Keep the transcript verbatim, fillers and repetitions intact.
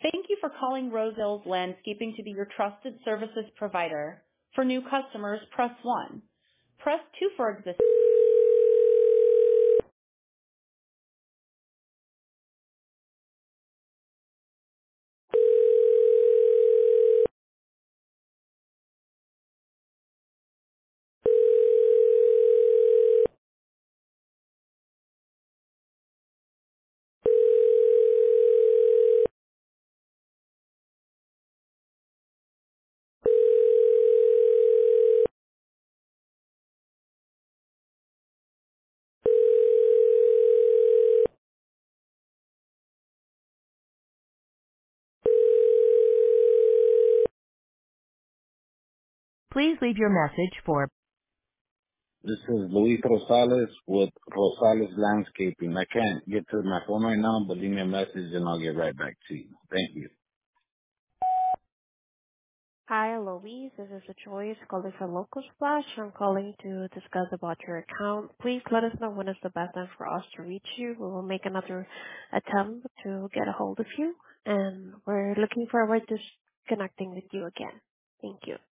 Thank you for calling Roseville's Landscaping to be your trusted services provider. For new customers, press one. Press two for existing. Please leave your message for. This is Luis Rosales with Rosales Landscaping. I can't get to my phone right now, but leave me a message and I'll get right back to you. Thank you. Hi, Louise. This is Joyce calling from Local Splash. I'm calling to discuss about your account. Please let us know when is the best time for us to reach you. We will make another attempt to get a hold of you, and we're looking forward to s- connecting with you again. Thank you.